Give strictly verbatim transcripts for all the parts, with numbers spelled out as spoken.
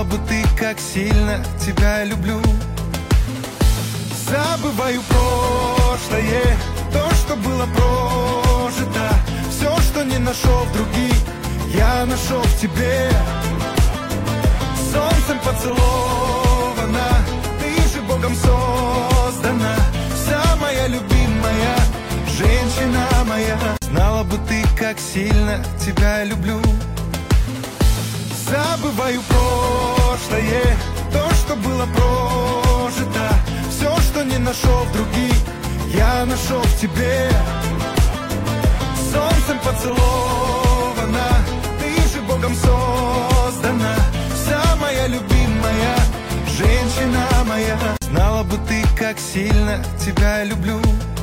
Знала бы ты, как сильно тебя люблю. Забываю прошлое, то, что было прожито. Все, что не нашел в других, я нашел в тебе. Солнцем поцелована, ты же Богом создана. Вся моя любимая, женщина моя. Знала бы ты, как сильно тебя люблю. Забываю прошлое, то, что было прожито. Все, что не нашел в других, я нашел в тебе. Солнцем поцелована, ты же Богом создана. Вся моя любимая, женщина моя. Знала бы ты, как сильно тебя люблю.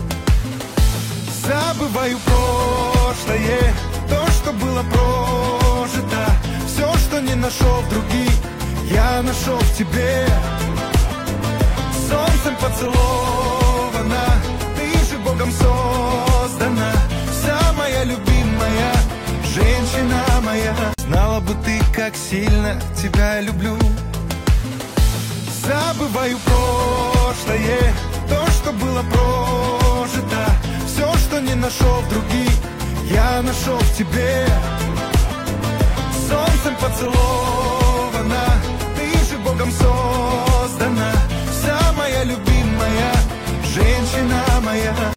Забываю прошлое, то, что было прожито. Все, что не нашел в других, я нашел в тебе. Солнцем поцелована, ты же Богом создана. Вся моя любимая, женщина моя. Знала бы ты, как сильно тебя люблю. Забываю прошлое, то, что было прожито. Все, что не нашел в других, я нашел в тебе. Солнцем поцелована, ты же Богом создана. Вся моя любимая, женщина моя.